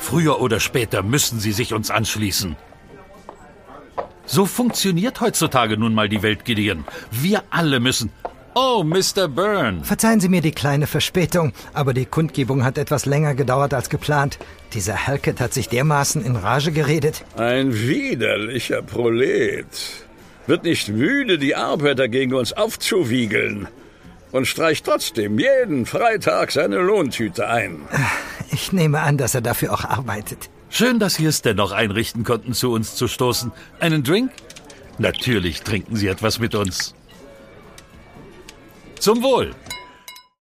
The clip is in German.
Früher oder später müssen Sie sich uns anschließen. So funktioniert heutzutage nun mal die Welt, Gideon. Wir alle müssen... Oh, Mr. Byrne. Verzeihen Sie mir die kleine Verspätung, aber die Kundgebung hat etwas länger gedauert als geplant. Dieser Halkett hat sich dermaßen in Rage geredet. Ein widerlicher Prolet. Wird nicht müde, die Arbeiter gegen uns aufzuwiegeln. Und streicht trotzdem jeden Freitag seine Lohntüte ein. Ich nehme an, dass er dafür auch arbeitet. Schön, dass Sie es dennoch einrichten konnten, zu uns zu stoßen. Einen Drink? Natürlich trinken Sie etwas mit uns. Zum Wohl!